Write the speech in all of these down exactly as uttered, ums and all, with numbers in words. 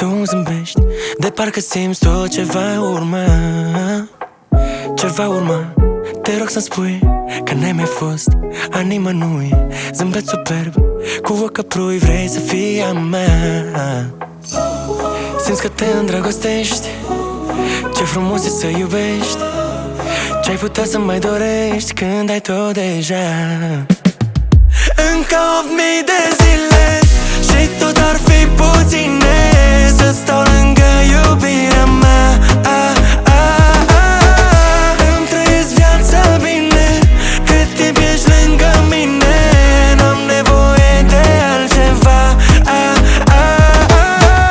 tu zâmbești, de parcă simți tot ce va urma. Ce va urma? Te rog să-mi spui că n-ai mai fost a nimănui. Zâmbet superb, cu ochi căprui, vrei să fii a mea. Simți că te îndrăgostești, ce frumos e să iubești. Ce-ai putea să mai dorești când ai tot deja. Încă opt mii de zile și tot ar fi puține să stau lângă iubirea mea. ah, ah, ah. Îmi trăiesc viața bine cât timp ești lângă mine. N-am nevoie de altceva. ah, ah, ah.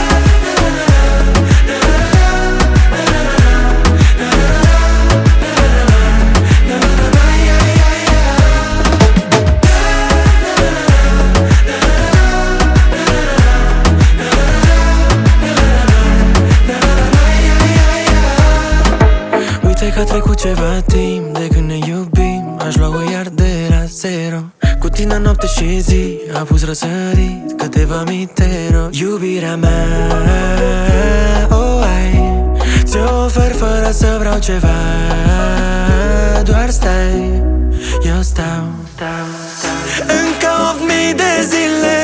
Uite că a trecut ceva timp de când ne iubim. Aș lua-o iar de la zero. Cu tine noapte și zi a pus răsărit câteva mitero. Iubirea mea, oh, ai, ți-o ofer fără să vreau ceva. Doar stai, eu stau, stau, stau. Încă opt mii de zile